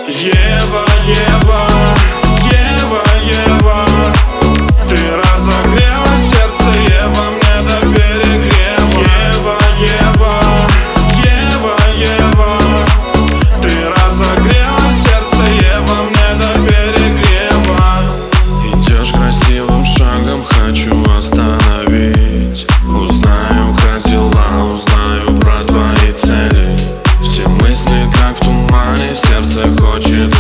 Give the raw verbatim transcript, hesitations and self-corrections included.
Ева, Ева, Ева, Ева, ты разогрела сердце, Ева, мне до перегрева. Ева, Ева, Ева, Ева, ты разогрела сердце, Ева, мне до перегрева. Идешь красивым шагом, хочу остановить. Узнаю, как дела, узнаю про твои цели. Все мысли как в тумане, сердце хочет